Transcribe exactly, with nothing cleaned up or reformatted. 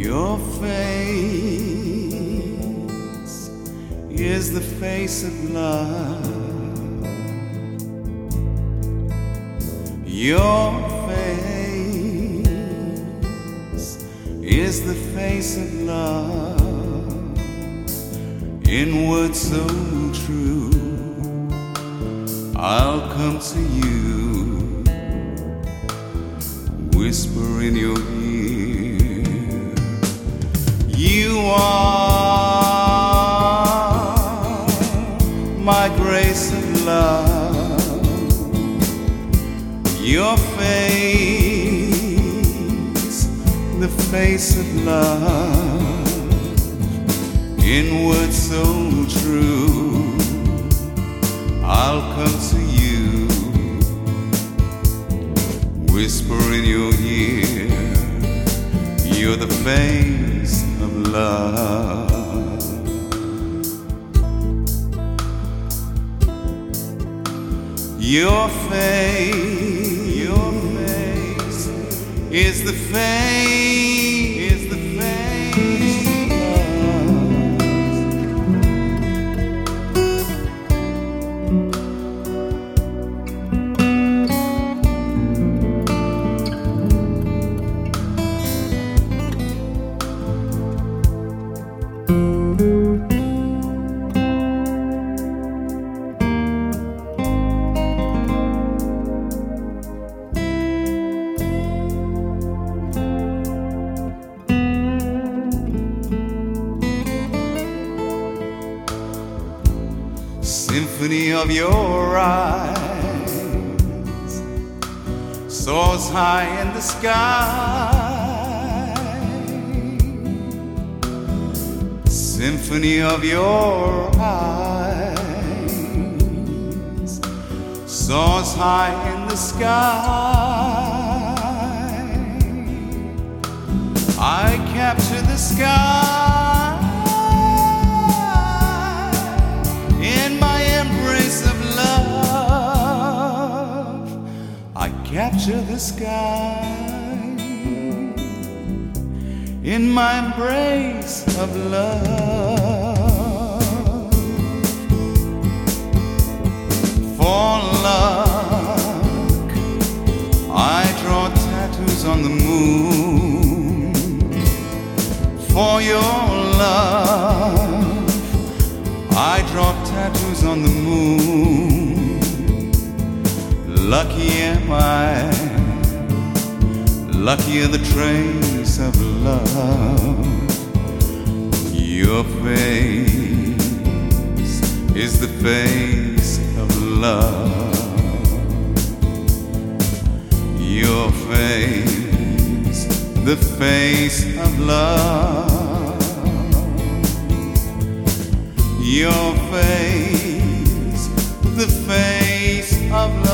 Your face is the face of love. Your face is the face of love. In words so true, I'll come to you, whisper in your ear. You are my grace of love. Your face, the face of love. In words so true, I'll come to you, whisper in your ear. You're the face of love. Your face, your face is the face, is the face of symphony of your eyes soars high in the sky. Symphony of your eyes soars high in the sky. I capture the sky in my embrace of love. I capture the sky in my embrace of love. For luck, I draw tattoos on the moon. For your love, I drop tattoos on the moon. Lucky am I, lucky are the trace of love. Your face is the face of love. Your face, the face of love. Your face, the face of love.